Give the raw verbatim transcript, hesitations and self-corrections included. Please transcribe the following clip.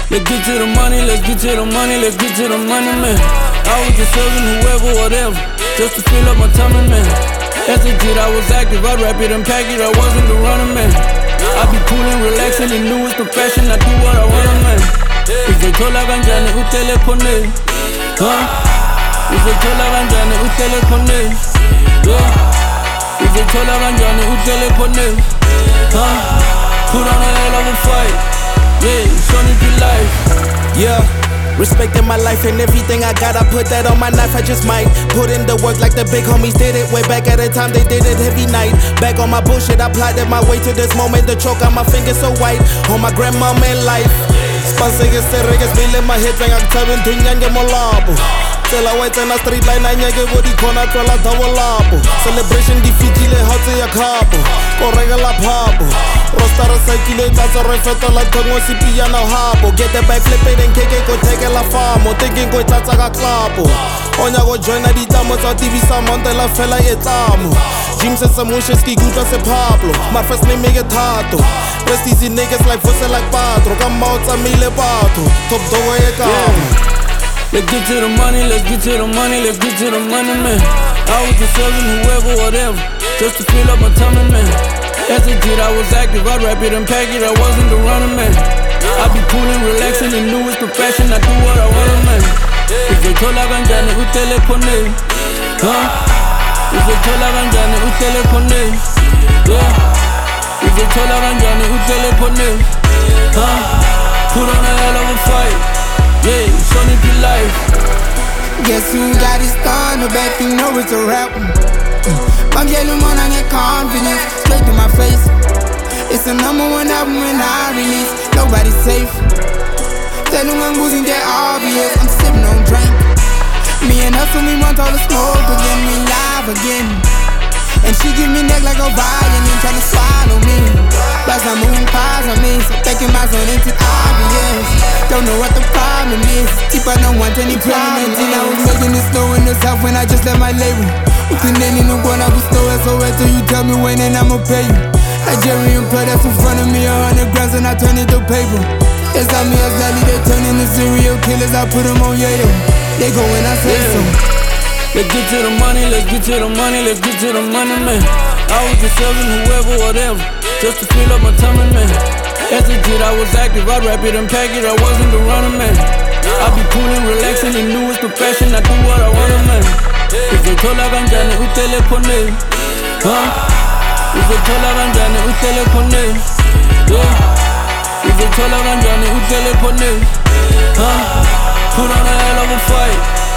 Let's get to the money, let's get to the money, let's get to the money, man. I was just serving whoever, whatever, just to fill up my tummy, man. As a kid, I was active, I'd rap it and pack it, I wasn't the runner, man. I be coolin', relaxing, the newest profession, I do what I wanna, man. Uzothola kanjani utele khone, huh? Uzothola kanjani utele khone, yeah. Uzothola kanjani utele khone, huh? Put on a hell of a fight, yeah, show me your life, yeah. Respecting my life and everything I got, I put that on my knife, I just might put in the work like the big homies did it. Way back at a time they did it every night. Back on my bullshit, I plotted my way to this moment. The choke on my fingers so white, on my grandmama in life. Spansing sereges, me in my head, bang, I'm telling to Nyanga Molabo. Tell I wait on a street line, I nyage body corner, troll out our labo. Celebration defeated, hot to your cabo. Correga la pabo. Rostara cycle, that's a refeto like Tongo Sipiano Habo. Get the back flip it and kick it, go take a la famo. Thinking go that's a clapo. Onya go join a ditamos, a T V Samon de la Fela Etamo. Jim says some Musheski, Guta se Pablo. My first name make it tato. Rest easy niggas like Fussel like Patro. Come out, a mile pato. Top dog, a camo. Let's get to the money, let's get to the money, let's get to the money, man. I was just serving whoever, whatever, just to fill up my tummy, man. As a kid, I was active, I'd rap it and pack it, I wasn't the runner, man. I be coolin', relaxing, the newest profession, I do what I wanna, man. Uzothola kanjani utele khone, huh? Uzothola kanjani utele khone, yeah. Uzothola kanjani utele khone, huh? Put on a hell of a fight, yeah, show me your life. Guess who got it started, back you know it's a rap. My girl, I'm on get confidence, straight to my face. It's the number one album when I release, nobody's safe. Tell them I'm losing that obvious, I'm sipping on drink. Me and Hustle, we want all the smoke again, we live again. And she give me neck like a violin, tryna swallow me. Plus I'm moving pies on me, so taking my zone into obvious. Don't know what the problem is, Tipa don't want any problem. I was making it snow in the south when I just left my label. Utineni no gonna gusto S O S till you tell me when and I'ma pay you. Nigerian plug that's in front of me, a hundred grams and I turn it to paper. It's on me as Lally, they turn into serial killers, I put them on yayo. They go when I say so. Let's get to the money, let's get to the money, let's get to the money, man. I was just serving whoever, whatever, just to fill up my tummy, man. As a kid, I was active, I'd rap it and pack it, I wasn't the runner, man. I be coolin', relaxing, the newest profession, I do what I wanna, man. Uzothola kanjani utele khone, huh? Uzothola kanjani utele khone, yeah. Uzothola kanjani utele khone, huh? Put on a hell of a fight.